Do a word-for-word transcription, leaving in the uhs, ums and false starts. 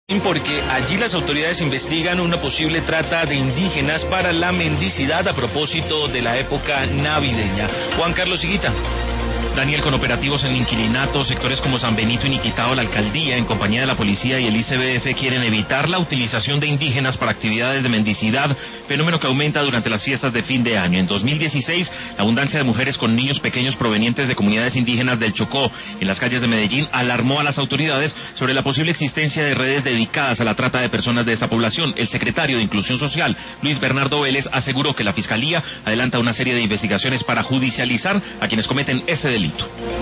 Porque allí las autoridades investigan una posible trata de indígenas para la mendicidad a propósito de la época navideña. Juan Carlos Higuita. Daniel, con operativos en Inquilinato, sectores como San Benito y Niquitao, la alcaldía, en compañía de la policía y el I C B F, quieren evitar la utilización de indígenas para actividades de mendicidad, fenómeno que aumenta durante las fiestas de fin de año. En dos mil dieciséis, la abundancia de mujeres con niños pequeños provenientes de comunidades indígenas del Chocó en las calles de Medellín alarmó a las autoridades sobre la posible existencia de redes dedicadas a la trata de personas de esta población. El secretario de Inclusión Social, Luis Bernardo Vélez, aseguró que la Fiscalía adelanta una serie de investigaciones para judicializar a quienes cometen este delito.